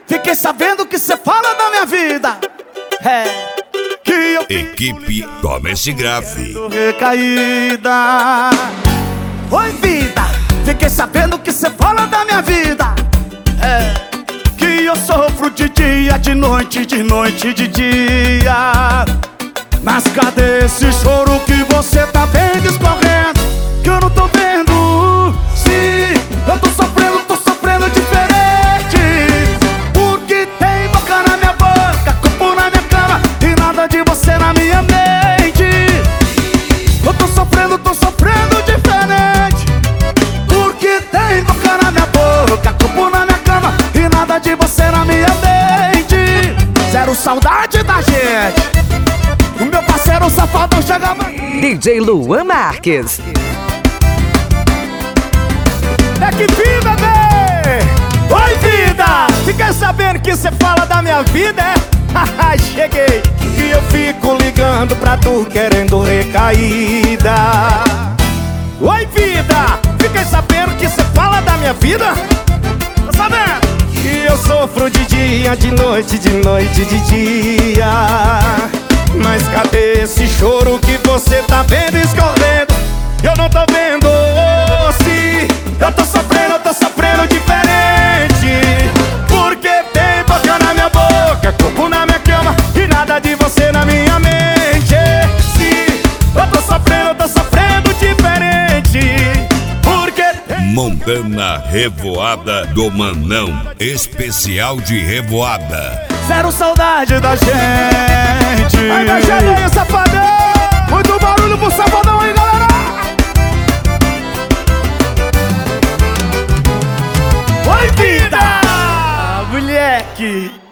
fiquei sabendo que cê fala da minha vida. É, que eu Equipe Toma Esse Grave. tô recaída. Oi, vida, fiquei sabendo que cê fala da minha vida. É, que eu sofro de dia, de noite, de noite, de dia. Mas cadê esse choro que você tá vendo escorrendo? Que eu não tô vendo. Sim, eu tô sofrendo diferente. Porque tem boca na minha boca, corpo na minha cama e nada de você na minha mente. Eu tô sofrendo diferente. Porque tem boca na minha boca, corpo na minha cama e nada de você na minha mente. Zero saudade da gente. O meu parceiro safadão chega mais. DJ Luan Marques. É que vida, bebê! Oi, vida! Fiquei sabendo que cê fala da minha vida, é? Haha, cheguei! E eu fico ligando pra tu querendo recaída. Oi, vida! Fiquei sabendo que cê fala da minha vida? Tá sabendo? Que eu sofro de dia, de noite, de noite, de dia. Mas cadê esse choro que você tá vendo escorrendo? Eu não tô vendo. Se eu tô sofrendo diferente. Porque tem boca na minha boca, corpo na minha cama e nada de você na minha mente. Se eu tô sofrendo diferente. Porque tem... Montana Revoada do Manão. Especial de Revoada. Zero saudade da gente. Aí, meu gelinho, safadão. Muito barulho pro safadão aí, galera. Oi, vida! Moleque!